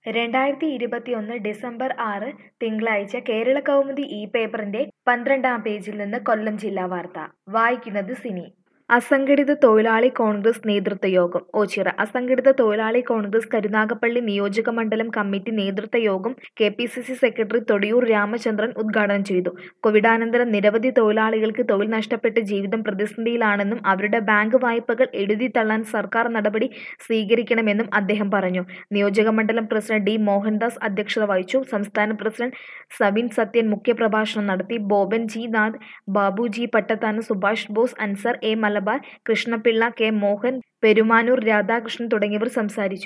2021 December 6 തിങ്കളാഴ്ച കേരളകൗമുദി ഈ പേപ്പറിന്റെ 12-ാം പേജിൽ നിന്ന് കൊല്ലം ജില്ലാ വാർത്ത. വായിക്കുന്നത് സിനി. അസംഘടിത തൊഴിലാളി കോൺഗ്രസ് നേതൃത്വ യോഗം ഓച്ചിറ. അസംഘടിത തൊഴിലാളി കോൺഗ്രസ് കരുനാഗപ്പള്ളി നിയോജക മണ്ഡലം കമ്മിറ്റി നേതൃത്വ യോഗം KPCC സെക്രട്ടറി തൊടിയൂർ രാമചന്ദ്രൻ ഉദ്ഘാടനം ചെയ്തു. കോവിഡാനന്തരം നിരവധി തൊഴിലാളികൾക്ക് തൊഴിൽ നഷ്ടപ്പെട്ട് ജീവിതം പ്രതിസന്ധിയിലാണെന്നും അവരുടെ ബാങ്ക് വായ്പകൾ എഴുതിത്തള്ളാൻ സർക്കാർ നടപടി സ്വീകരിക്കണമെന്നും അദ്ദേഹം പറഞ്ഞു. നിയോജക മണ്ഡലം പ്രസിഡന്റ് D. മോഹൻദാസ് അധ്യക്ഷത വഹിച്ചു. സംസ്ഥാന പ്രസിഡന്റ് സവിൻ സത്യൻ മുഖ്യപ്രഭാഷണം നടത്തി. Boban G. Nath, Babu G. Pattathanam, Subhash Bose, Ansar A. Malabar, Krishnapillai, K. Mohan, Perumanoor Radhakrishnan തുടങ്ങിയവർ സംസാരിച്ചു.